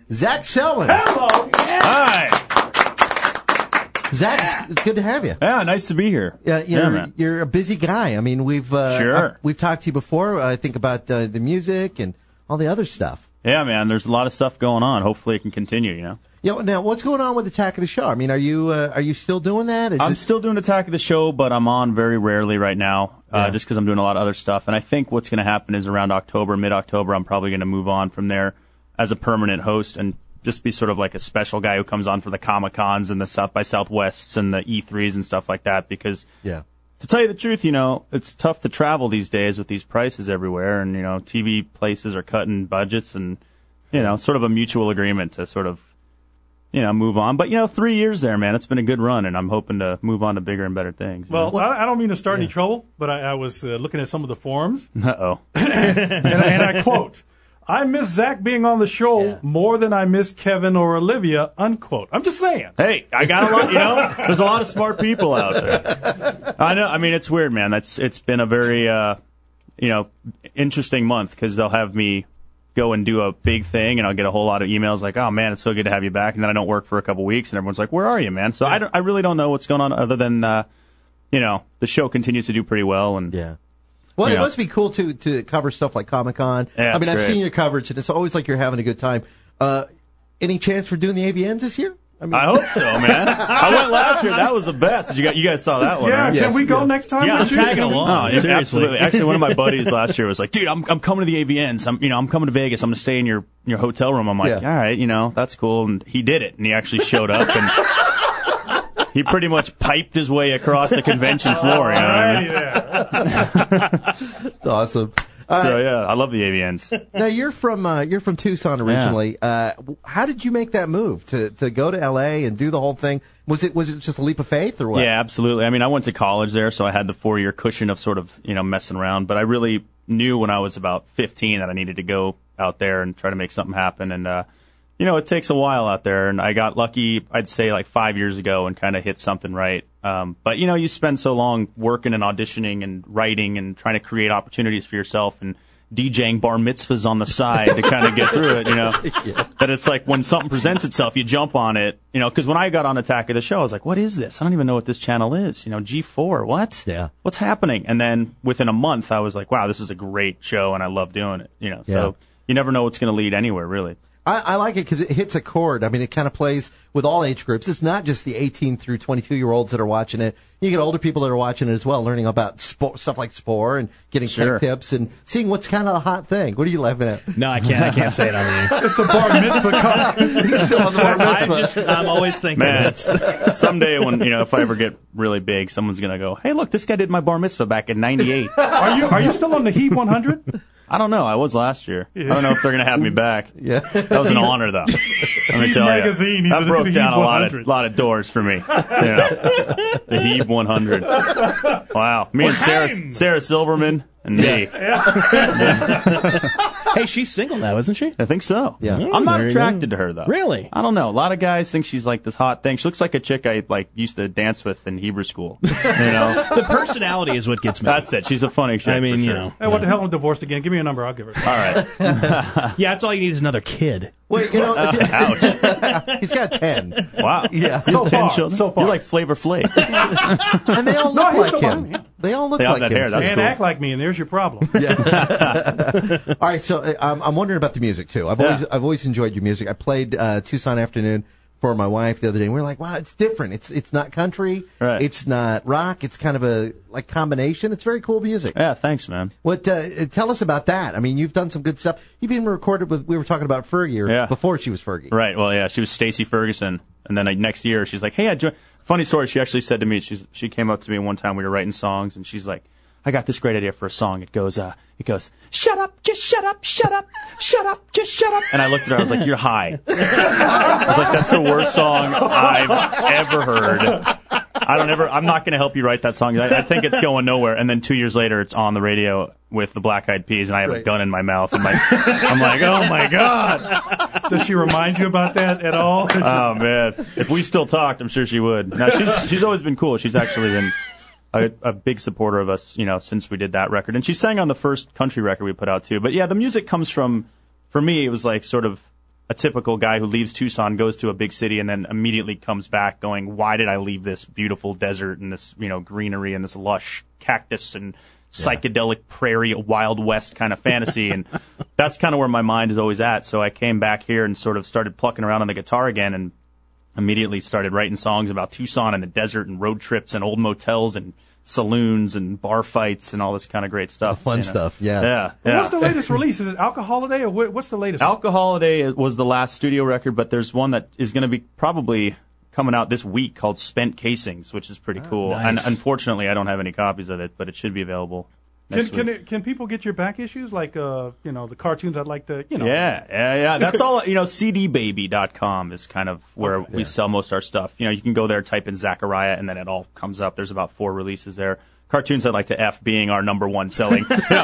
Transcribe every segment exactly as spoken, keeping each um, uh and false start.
Zach Selwyn. Hello. Yeah. Hi. Zach, it's good to have you. Yeah, nice to be here. Yeah, you're, yeah, man. You're a busy guy. I mean, we've uh, Sure. uh, we've talked to you before. I think about uh, the music and all the other stuff. Yeah, man. There's a lot of stuff going on. Hopefully, it can continue. You know. You know, now, what's going on with Attack of the Show? I mean, are you uh, are you still doing that? Is I'm it... still doing Attack of the Show, but I'm on very rarely right now, uh, Yeah. just because I'm doing a lot of other stuff. And I think what's going to happen is around October, mid-October, I'm probably going to move on from there as a permanent host and just be sort of like a special guy who comes on for the Comic-Cons and the South by Southwests and the E threes and stuff like that. Because Yeah. to tell you the truth, you know, it's tough to travel these days with these prices everywhere, and you know, T V places are cutting budgets, and you know, sort of a mutual agreement to sort of, you know, move on. But you know, three years there, man, it's been a good run, and I'm hoping to move on to bigger and better things. you Well, know? I, I don't mean to start any trouble, but I, I was uh, looking at some of the forums, Uh-oh. and, and I quote, "I miss Zach being on the show Yeah. more than I miss Kevin or Olivia," unquote. I'm just saying. Hey, I got a lot, you know, there's a lot of smart people out there. I know, I mean, it's weird, man. That's It's been a very, uh, you know, interesting month, because they'll have me go and do a big thing, and I'll get a whole lot of emails like, oh, man, it's so good to have you back. And then I don't work for a couple weeks, and everyone's like, where are you, man? So I, don't, I really don't know what's going on other than, uh, you know, the show continues to do pretty well. And Yeah. Well, You it know. must be cool to to cover stuff like Comic-Con. Yeah, I mean, it's I've great. seen your coverage, and it's always like you're having a good time. Uh, any chance for doing the A V Ns this year? I mean, I hope so, man. I went last year. That was the best. Did you, guys, you guys saw that one, Yeah, right? Yes, can we go yeah. next time? Yeah, I'm with you? tagging Can we- along. Oh, yeah, Seriously. absolutely. Actually, one of my buddies last year was like, "Dude, I'm I'm coming to the A V Ns. I'm you know I'm coming to Vegas. I'm gonna stay in your your hotel room." I'm like, Yeah. "All right, you know that's cool." And he did it, and he actually showed up, and he pretty much piped his way across the convention floor. You know what I mean? Alrighty there. it's awesome. Uh, So yeah, I love the A V Ns. Now you're from uh, you're from Tucson originally. Uh, how did you make that move to, to go to L A and do the whole thing? Was it was it just a leap of faith or what? Yeah, absolutely. I mean, I went to college there, so I had the four-year cushion of sort of, you know, messing around. But I really knew when I was about fifteen that I needed to go out there and try to make something happen. And, uh, you know, it takes a while out there. And I got lucky, I'd say, like five years ago and kind of hit something right. Um, but, you know, you spend so long working and auditioning and writing and trying to create opportunities for yourself and DJing bar mitzvahs on the side to kind of get through it, you know, Yeah. that it's like when something presents itself, you jump on it, you know, because when I got on Attack of the Show, I was like, what is this? I don't even know what this channel is. You know, G four, what? Yeah. What's happening? And then within a month, I was like, wow, this is a great show and I love doing it, you know, Yeah. so you never know what's going to lead anywhere, really. I, I like it because it hits a chord. I mean, it kind of plays with all age groups. It's not just the eighteen through twenty-two year olds that are watching it. You get older people that are watching it as well, learning about sport, stuff like Spore and getting Sure. tech tips and seeing what's kind of a hot thing. What are you laughing at? No, I can't. I can't say it on the air. It's the bar mitzvah conference. He's still on the bar I mitzvah. just, I'm always thinking Man, that. someday when, you know, if I ever get really big, someone's going to go, hey, look, this guy did my bar mitzvah back in ninety-eight. Are you are you still on the Heat one hundred? I don't know. I was last year. I don't know if they're going to have me back. Yeah. That was an honor, though. Let me Heat tell magazine, you, he's that in broke the down Heat a lot of one hundred. lot of doors for me. You know, the Heat one hundred. Wow, me and Sarah time. Sarah Silverman and me. Hey, she's single now, isn't she? I think so. Yeah. I'm not There you attracted go. to her though. Really? I don't know. A lot of guys think she's like this hot thing. She looks like a chick I like used to dance with in Hebrew school. You know, The personality is what gets me. that's it. She's a funny chick. I mean, for you sure. know. Hey, what the hell? I'm divorced again. Give me a number. I'll give her. All right. Yeah, that's all you need is another kid. Wait, you know, Ouch. he's got ten. Wow. Yeah. So Ten far, children? so far. You're like Flavor Flav. And they all No, look he's like still him. on, yeah. They all look They all like have him. that hair. That's and cool. act like me, and there's your problem. All right, so uh, I'm, I'm wondering about the music too. I've always Yeah. I've always enjoyed your music. I played uh, Tucson Afternoon for my wife the other day, and we were like, wow, it's different. It's it's not country. Right. It's not rock. It's kind of a like combination. It's very cool music. Yeah, thanks, man. What? Uh, tell us about that. I mean, you've done some good stuff. You've even recorded with. We were talking about Fergie or Yeah. before she was Fergie. Right. Well, yeah, she was Stacey Ferguson, and then like, next year she's like, "Hey, I joined." Funny story. She actually said to me, she's she came up to me one time we were writing songs, and she's like, "I got this great idea for a song." It goes, uh, it goes, "Shut up, just shut up, shut up, shut up, just shut up." And I looked at her. I was like, "You're high." I was like, "That's the worst song I've ever heard." I don't ever. I'm not going to help you write that song. I, I think it's going nowhere. And then two years later, it's on the radio with the Black Eyed Peas, and I have a Right. gun in my mouth. And my, I'm like, oh my god. Does she remind you about that at all? Oh man, if we still talked, I'm sure she would. No, she's she's always been cool. She's actually been a, a big supporter of us, you know, since we did that record. And she sang on the first country record we put out too. But yeah, the music comes from, for me, it was like sort of a typical guy who leaves Tucson, goes to a big city, and then immediately comes back going, why did I leave this beautiful desert and this, you know, greenery and this lush cactus and psychedelic yeah. prairie, Wild West kind of fantasy? And that's kind of where my mind is always at. So I came back here and sort of started plucking around on the guitar again and immediately started writing songs about Tucson and the desert and road trips and old motels and saloons and bar fights and all this kind of great stuff. The fun you know? stuff, yeah. Yeah. Well, yeah. what's the latest release? Is it Alcoholiday or wh- what's the latest? Alcoholiday was the last studio record, but there's one that is going to be probably coming out this week called Spent Casings, which is pretty Oh, cool. nice. And unfortunately, I don't have any copies of it, but it should be available. Can next can, week. it, can people get your back issues like uh you know the cartoons? I'd like to you know. Yeah, yeah, yeah. That's all. You know, C D baby dot com is kind of where Okay. we Yeah. sell most of our stuff. You know, you can go there, type in Zachariah, and then it all comes up. There's about four releases there. Cartoons I'd like to F being our number one selling. You know, like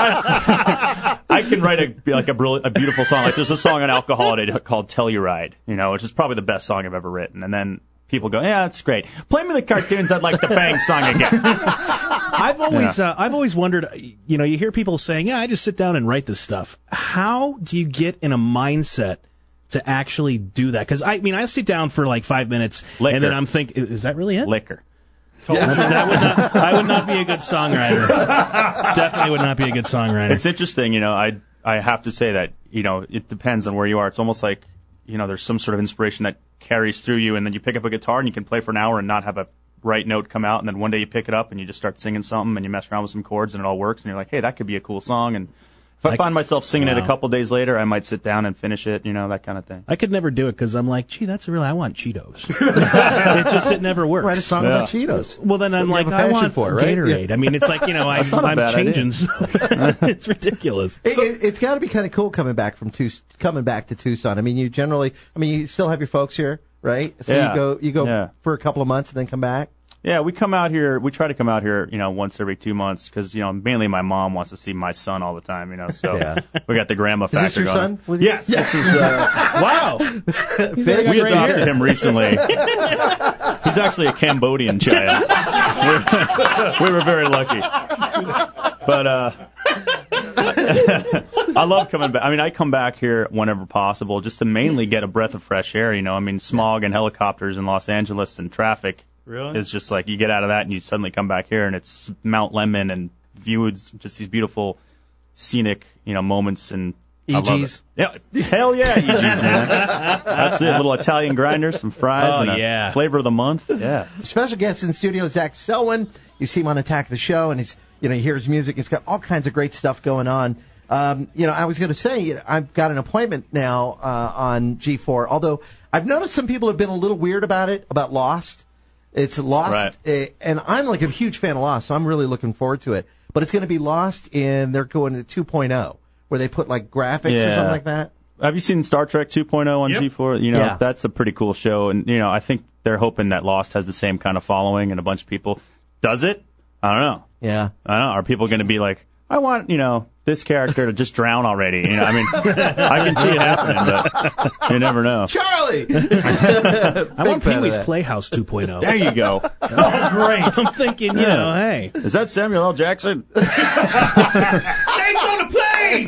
I, I can write a like a, brill- a beautiful song. Like there's a song on Alcoholiday called Telluride, you know, which is probably the best song I've ever written. And then people go, yeah, that's great. Play me the Cartoons I'd like to bang song again. I've always, uh, I've always wondered. You know, you hear people saying, "Yeah, I just sit down and write this stuff." How do you get in a mindset to actually do that? Because I mean, I sit down for like five minutes, Liquor. and then I'm thinking, "Is that really it?" Liquor. That would not, I would not be a good songwriter. Definitely would not be a good songwriter. It's interesting, you know, I I have to say that, you know, it depends on where you are. It's almost like, you know, there's some sort of inspiration that carries through you, and then you pick up a guitar and you can play for an hour and not have a right note come out, and then one day you pick it up and you just start singing something and you mess around with some chords and it all works, and you're like, hey, that could be a cool song. And if I, I- find myself singing it a Wow. couple days later, I might sit down and finish it, you know, that kind of thing. I could never do it because I'm like, gee, that's really, I want Cheetos. it just, it never works. Write a song Yeah. about Cheetos. Well, then I'm You like, have a I passion want for it, right? Gatorade. I mean, it's like, you know, I'm, not a I'm bad changing. It's ridiculous. It, it, it's got to be kind of cool coming back from Tuc- coming back to Tucson. I mean, you generally, I mean, you still have your folks here, right? So Yeah. you go, you go Yeah. for a couple of months and then come back. Yeah, we come out here. We try to come out here, you know, once every two months because, you know, mainly my mom wants to see my son all the time, you know. So Yeah. we got the grandma Is factor this your going. son? with you? Yes, this is. Uh, Wow. Fig? we right adopted here. him recently. He's actually a Cambodian child. we we were very lucky. But uh, I love coming back. I mean, I come back here whenever possible just to mainly get a breath of fresh air. You know, I mean, smog and helicopters in Los Angeles and traffic. Really? It's just like you get out of that and you suddenly come back here and it's Mount Lemmon and views just these beautiful scenic, you know, moments and I love E Gs. it. Yeah, hell yeah, E Gs, man. That's it. Little Italian grinder, some fries, Oh, and a yeah. flavor of the month. Yeah. Special guest in studio, Zach Selwyn. You see him on Attack the Show, and he's, you know, you hear his music. He's got all kinds of great stuff going on. Um, you know, I was going to say, you know, I've got an appointment now uh, on G four, although I've noticed some people have been a little weird about it, about Lost. It's Lost, Right. uh, and I'm like a huge fan of Lost, so I'm really looking forward to it. But it's going to be Lost in, they're going to two point oh, where they put like graphics or Yeah. something like that. Have you seen Star Trek two point oh on Yep. G four? You know, Yeah. that's a pretty cool show. And, you know, I think they're hoping that Lost has the same kind of following and a bunch of people. Does it? I don't know. Yeah. I don't know. Are people going to be like, I want, you know, this character to just drown already? You know, I mean, I can see it happening, but you never know. Charlie! I want fan of Pee-wee's that. Playhouse two point oh. There you go. Oh, great. I'm thinking, you Yeah. know, hey. Is that Samuel L. Jackson? Snakes on the plane!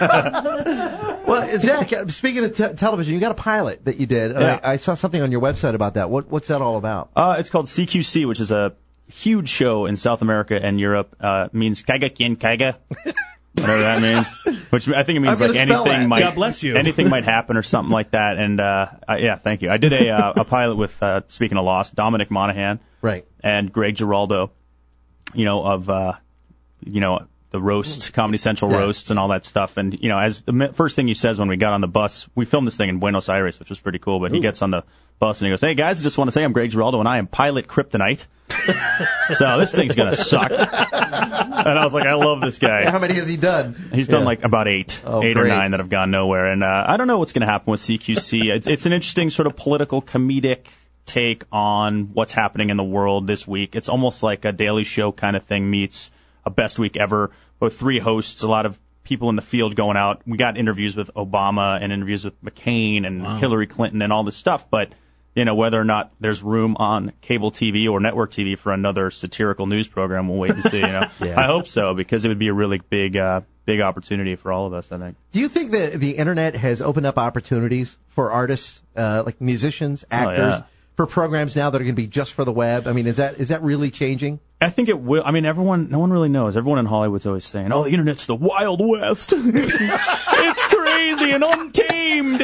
Well, Zach, uh, speaking of te- television, you got a pilot that you did. and Yeah. I, I saw something on your website about that. What, what's that all about? Uh, it's called C Q C, which is a huge show in South America and Europe. Uh, means Kaiga Kien Kaiga, whatever that means. Which I think it means I'm like gonna spell anything that. might God bless you. anything might happen or something like that. And uh, I, yeah, thank you. I did a uh, a pilot with uh, speaking of Lost, Dominic Monaghan Right. and Greg Giraldo. You know of uh, you know the roast, Comedy Central Yeah. roasts and all that stuff. And you know, as the mi- first thing he says when we got on the bus, we filmed this thing in Buenos Aires, which was pretty cool. But he gets on the bus and he goes, "Hey guys, I just want to say I'm Greg Giraldo and I am pilot Kryptonite." So this thing's gonna suck. And I was like, I love this guy. How many has he done? He's done Yeah. like about eight, Oh, eight or great. nine that have gone nowhere. And uh, I don't know what's going to happen with C Q C. It's, it's an interesting sort of political comedic take on what's happening in the world this week. It's almost like a Daily Show kind of thing meets a Best Week Ever with three hosts, a lot of people in the field going out. We got interviews with Obama and interviews with McCain and Hillary Clinton and all this stuff, but you know, whether or not there's room on cable T V or network T V for another satirical news program, we'll wait and see. You know, Yeah. I hope so, because it would be a really big, uh, big opportunity for all of us, I think. Do you think that the internet has opened up opportunities for artists, uh, like musicians, actors, Oh, yeah. for programs now that are going to be just for the web? I mean, is that is that really changing? I think it will. I mean, everyone, no one really knows. Everyone in Hollywood's always saying, "Oh, the internet's the Wild West. It's crazy and untamed."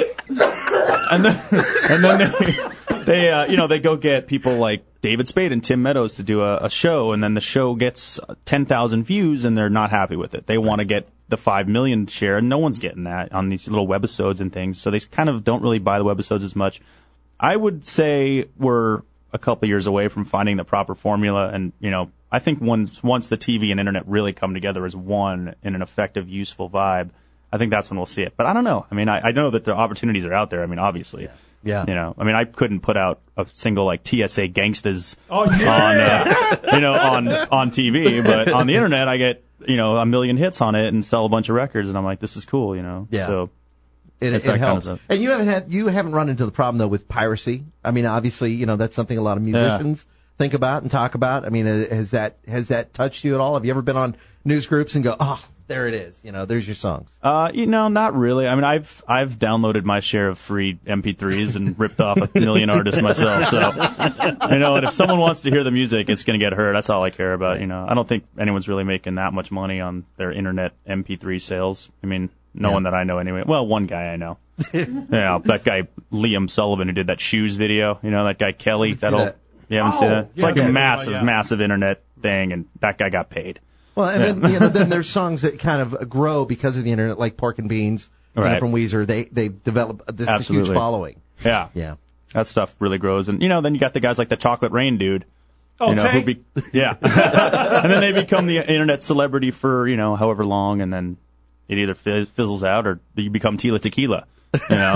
And then, and then they, they uh, you know, they go get people like David Spade and Tim Meadows to do a, a show, and then the show gets ten thousand views, and they're not happy with it. They want to get the five million share, and no one's getting that on these little webisodes and things. So they kind of don't really buy the webisodes as much. I would say we're a couple years away from finding the proper formula, and you know, I think once once the T V and internet really come together as one in an effective, useful vibe, I think that's when we'll see it. But I don't know. I mean, I, I know that the opportunities are out there. I mean, obviously, Yeah. Yeah. You know, I mean, I couldn't put out a single like T S A Gangstas Oh, yeah. on uh, you know on on T V, but on the internet, I get you know a million hits on it and sell a bunch of records, and I'm like, this is cool, you know. Yeah. So. It, It's it that kind of helps. stuff. And you haven't had you haven't run into the problem though with piracy. I mean, obviously, you know that's something a lot of musicians think about and talk about. I mean, uh, has that has that touched you at all? Have you ever been on news groups and go, oh, there it is, you know, there's your songs? Uh, you know, not really. I mean, I've I've downloaded my share of free M P threes and ripped off a million artists myself. So, you know, and if someone wants to hear the music, it's going to get heard. That's all I care about. You know, I don't think anyone's really making that much money on their internet M P three sales. I mean, no Yeah. one that I know anyway. Well, one guy I know. You know, that guy Liam Sullivan who did that shoes video. You know, that guy Kelly. That see old. that. You haven't Oh, seen that? It's yeah, like yeah, a yeah, massive, yeah. massive internet thing, and that guy got paid. Well, and then you know, then there's songs that kind of grow because of the internet, like Pork and Beans, you know, Right. from Weezer. They they develop this huge Absolutely. following. Yeah. Yeah. That stuff really grows. And, you know, then you got the guys like the Chocolate Rain dude. Oh, you know, Tank? who be, yeah. And then they become the internet celebrity for, you know, however long, and then it either fizz, fizzles out or you become Tila Tequila. You know?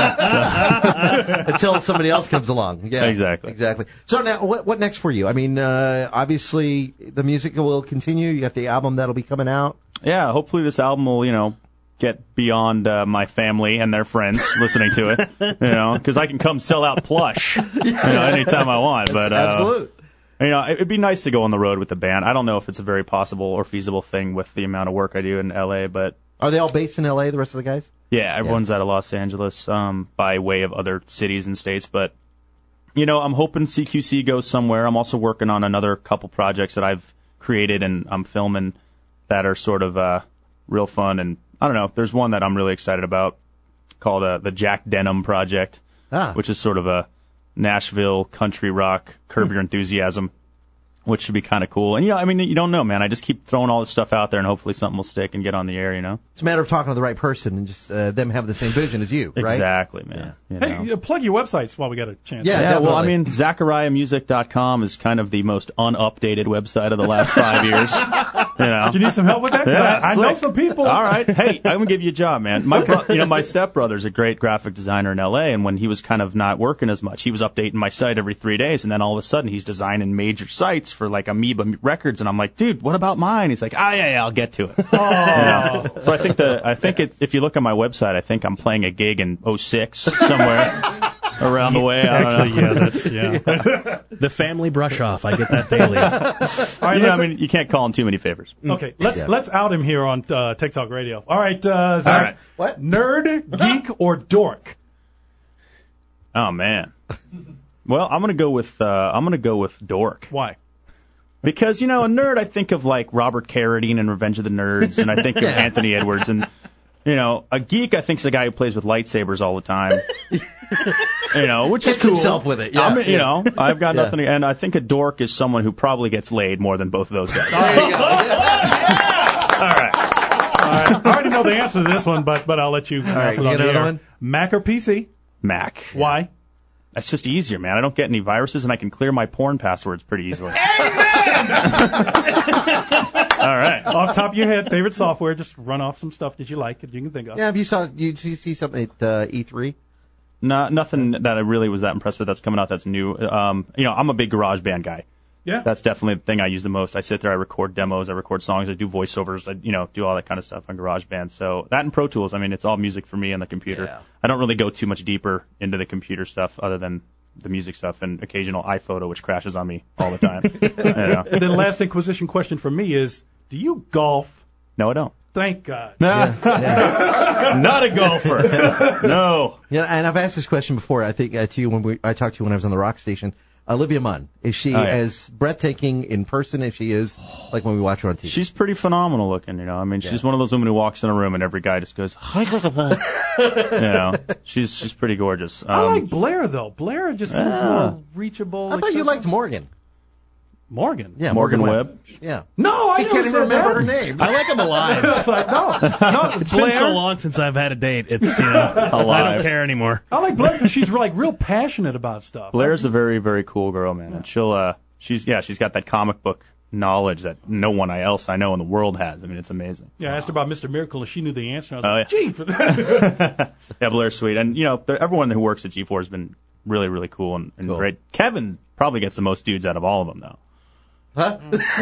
Until somebody else comes along. Yeah, Exactly. Exactly. So now, what what next for you? I mean, uh, obviously the music will continue. You got the album that'll be coming out. Yeah, hopefully this album will, you know, get beyond uh, my family and their friends listening to it. You know, because I can come sell out Plush, you know, anytime I want. But uh, Absolute. You know, it'd be nice to go on the road with the band. I don't know if it's a very possible or feasible thing with the amount of work I do in L A, but Are they all based in L A? The rest of the guys? yeah, everyone's out of Los Angeles um, by way of other cities and states. But, you know, I'm hoping C Q C goes somewhere. I'm also working on another couple projects that I've created and I'm filming that are sort of uh, real fun. And I don't know, there's one that I'm really excited about called uh, the Jack Denham Project, Ah. which is sort of a Nashville country rock, Curb Your Enthusiasm, which should be kind of cool. And, you know, I mean, you don't know, man. I just keep throwing all this stuff out there, and hopefully something will stick and get on the air, you know? It's a matter of talking to the right person and just uh, them have the same vision as you, right? Exactly, man. You know? Hey, uh, plug your websites while we got a chance. Yeah. Yeah, well, I definitely. mean, Zachariah Music dot com is kind of the most unupdated website of the last five years. You know? Do you need some help with that? 'Cause Yeah, I, I know slick. some people. All right. Hey, I'm gonna give you a job, man. My, bro- you know, my stepbrother's a great graphic designer in L A, and when he was kind of not working as much, he was updating my site every three days, and then all of a sudden, he's designing major sites for like Amoeba Records, and I'm like, dude, what about mine? He's like, ah, yeah, yeah, I'll get to it. You know? So I think the, I think it, if you look on my website, I think I'm playing a gig in oh six somewhere around the way. I don't know. Actually, yeah, that's yeah. The family brush off. I get that daily. All right, Yeah, I let's, mean, you can't call him too many favors. okay, let's Yeah. let's out him here on uh, TikTok Radio. All right, uh, Zach. All right. What? Nerd, geek, or dork? Oh man. Well, I'm gonna go with uh, I'm gonna go with dork. Why? Because, you know, a nerd, I think of like Robert Carradine in Revenge of the Nerds, and I think of Anthony Edwards, and, you know, a geek, I think, is the guy who plays with lightsabers all the time. You know, which is Hits cool. himself with it, yeah, I'm, you yeah. know, I've got Yeah. nothing, to, and I think a dork is someone who probably gets laid more than both of those guys. There you go. All right. All right. I already know the answer to this one, but but I'll let you right, answer you it on got the another air. one? Mac or P C? Mac. Why? That's just easier, man. I don't get any viruses, and I can clear my porn passwords pretty easily. All right. Off the top of your head, favorite software? Just run off some stuff that you like that you can think of. Yeah, have you saw you, did you see something at uh, E three? No, nothing that I really was that impressed with that's coming out that's new. Um, you know, I'm a big GarageBand guy. Yeah. That's definitely the thing I use the most. I sit there, I record demos, I record songs, I do voiceovers, I, you know, do all that kind of stuff on GarageBand. So that and Pro Tools, I mean, it's all music for me on the computer. Yeah. I don't really go too much deeper into the computer stuff other than the music stuff and occasional iPhoto, which crashes on me all the time. You know? And then last Inquisition question for me is, do you golf? No, I don't. Thank God. Nah. Yeah. Not a golfer. No. Yeah, and I've asked this question before. I think uh, to you when we I talked to you when I was on the rock station. Olivia Munn, is she Oh, yeah. as breathtaking in person as she is like when we watch her on T V? She's pretty phenomenal looking, you know. I mean, she's one of those women who walks in a room and every guy just goes, you know. She's she's pretty gorgeous. Um, I like Blair though. Blair just seems Yeah. more reachable. I thought you accessible. liked Morgan. Morgan. Yeah, Morgan Webb. Yeah. No, I He never can't even said remember that. her name. I like him alive. It's like, no, no, It's Blair. been so long since I've had a date. It's, you know, I Alive. don't care anymore. I like Blair because she's like real passionate about stuff. Blair's a very, very cool girl, man. And she'll, uh, she's, yeah, she's got that comic book knowledge that no one else I know in the world has. I mean, it's amazing. Yeah, I asked her about Mister Miracle and she knew the answer. I was Oh, like, yeah. gee. For that. Yeah, Blair's sweet. And, you know, they're- everyone who works at G four has been really, really cool and, and Cool. great. Kevin probably gets the most dudes out of all of them, though. Deer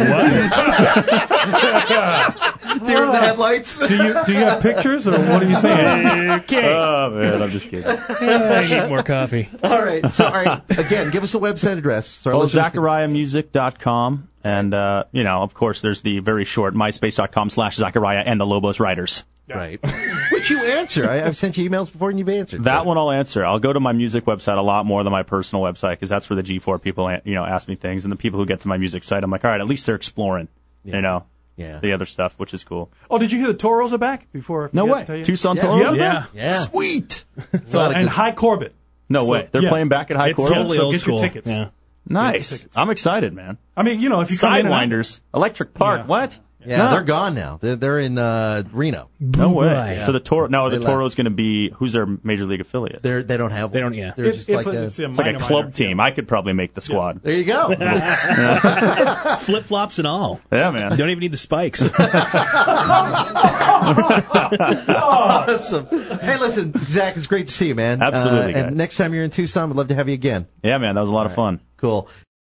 in the headlights. do you do you have pictures or what are you saying? Okay. Oh, man, I'm just kidding. I need more coffee. All right. So, all right. Again, give us a website address. So our Well, listeners can- Zachariah Music dot com. And, uh, you know, of course, there's the very short MySpace.com slash Zachariah and the Lobos Writers. Right. Which you answer. I, I've sent you emails before and you've answered. That so. one I'll answer. I'll go to my music website a lot more than my personal website because that's where the G four people, you know, ask me things. And the people who get to my music site, I'm like, all right, at least they're exploring, Yeah. you know, Yeah. the other stuff, which is cool. Oh, did you hear the Toros are back? Before I No forget way. to tell you? Tucson Yeah. Toros? Yeah. Yeah. Sweet. It's a lot of And good- High Corbett. No So, way. They're yeah. playing back at High It's Court? totally So old get school. your tickets. Yeah. Nice. tickets. I'm excited, man. I mean, you know, if you come in and out- Sidewinders. Electric Park. Yeah. What? Yeah, No. they're gone now. They're they're in uh, Reno. No way. Yeah. So the Toro, no, They the left. Toro's going to be, who's their major league affiliate? They're they don't have. They one. don't- yeah. They're It- just it's, like a, a, it's, a It's like a minor, club minor, team. yeah. I could probably make the squad. There you go. Flip flops and all. Yeah, man. You don't even need the spikes. Awesome. Hey, listen, Zach, it's great to see you, man. Absolutely, Uh, and guys. next time you're in Tucson, we'd love to have you again. Yeah, man. That was a lot of fun. Cool.